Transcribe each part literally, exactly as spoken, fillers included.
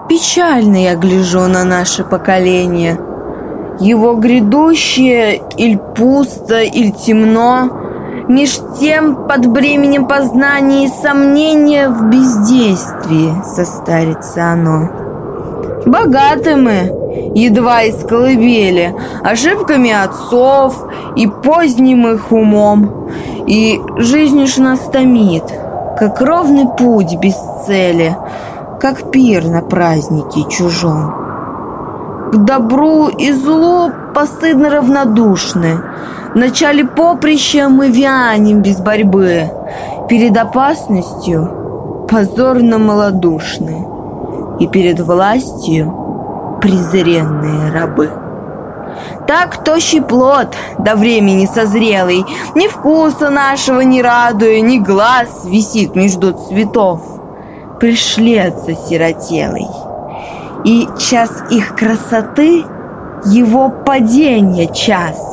Печально я гляжу на наше поколение. Его грядущее иль пусто, иль темно, меж тем под бременем познания и сомнения в бездействии состарится оно. Богаты мы, едва из колыбели, ошибками отцов и поздним их умом, и жизнь уж нас томит, как ровный путь без цели, как пир на празднике чужом. К добру и злу постыдно равнодушны. В начале поприща мы вянем без борьбы, перед опасностью позорно малодушны, и перед властью презренные рабы. Так тощий плод, до времени созрелый, ни вкуса нашего не радуя, ни глаз висит между цветов, пришлец осиротелый. И час их красоты — его падения час.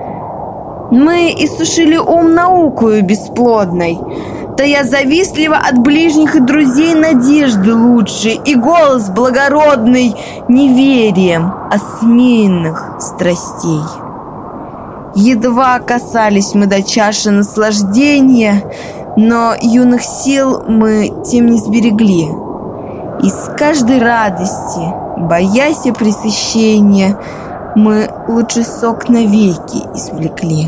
Мы иссушили ум наукою бесплодной, тая завистливо от ближних и друзей надежды лучшей и голос благородный неверием осмеянных страстей. Едва касались мы до чаши наслаждения, но юных сил мы тем не сберегли. И с каждой радости, боясь пресыщения, мы лучший сок навеки извлекли.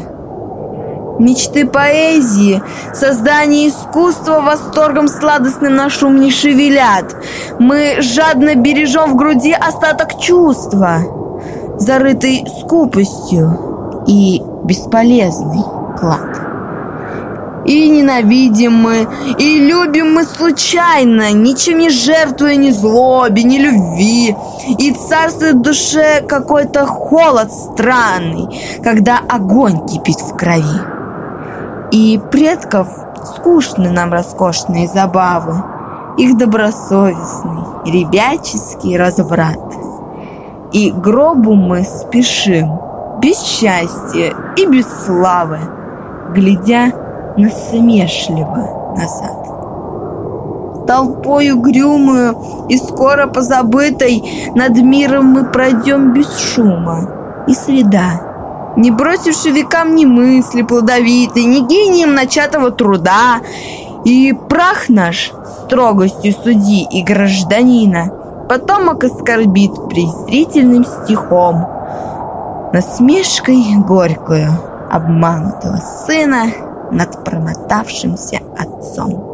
Мечты поэзии, создание искусства восторгом сладостным наш ум не шевелят. Мы жадно бережем в груди остаток чувства, зарытый скупостью и бесполезный клад. И ненавидим мы, и любим мы случайно, ничем не жертвуя ни злобе, ни любви. И царствует в душе какой-то холод странный, когда огонь кипит в крови. И предков скучны нам роскошные забавы, их добросовестный, ребяческий разврат. И к гробу мы спешим, без счастья и без славы, глядя насмешливо назад. Толпой угрюмую и скоро позабытой над миром мы пройдем без шума и следа, не бросивши векам ни мысли плодовитой, ни гением начатого труда, и прах наш строгостью судьи и гражданина потомок оскорбит презрительным стихом, насмешкой горькую обманутого сына над промотавшимся отцом.